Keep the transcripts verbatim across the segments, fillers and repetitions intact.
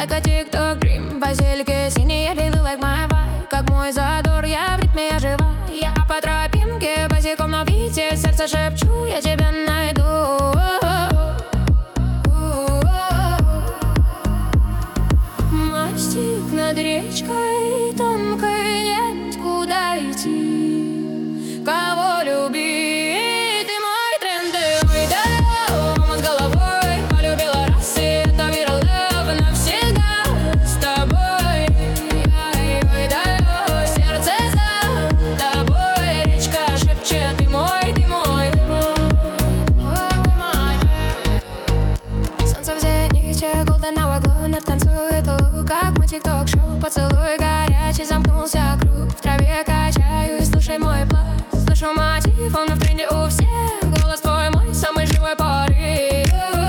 like a TikTok dream. Базилики синие, baby, like my vibe. Как мой задор, я в ритме, я жива. Я по тропинке, босиком на бите. Сердце шепчу, я тебя найду. Мостик над речкой тонкой, нет куда идти. Кого любить, ты мой тренд. Ой, да, мама с головой полюбила раз, и это viral love навсегда с тобой. Ой, ой, да, сердце за тобой. Речка шепчет, ты мой, ты мой, ты мой. Солнце в зените, golden hour glow, над танцует лук, как мой тик-ток-шоу. Поцелуй горячий, замкнулся круг. В траве качаюсь, слушай мой пласт. Слышу мотив, он в тренде у всех. Голос твой мой, самый живой порыв.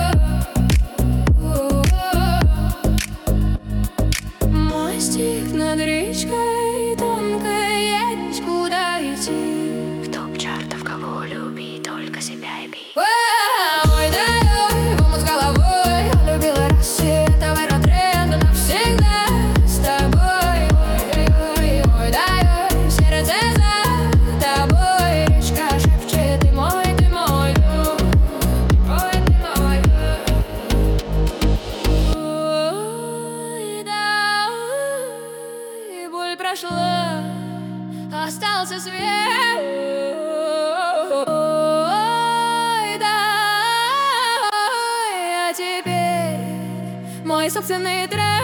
Мостик над речкой тонкой, есть куда идти. В топ чартов кого любить, только себя и бить. Ой, да, ой, мама с головой полюбила раз, и это viral тренд навсегда с тобой. Ой, ой, ой, да, ой, сердце за тобой. Речка шепчет, ты мой, ты мой, ой, ты мой. Ой, да, ой, боль прошла, остался свет. Ой, да, ой, а теперь мой собственный трек.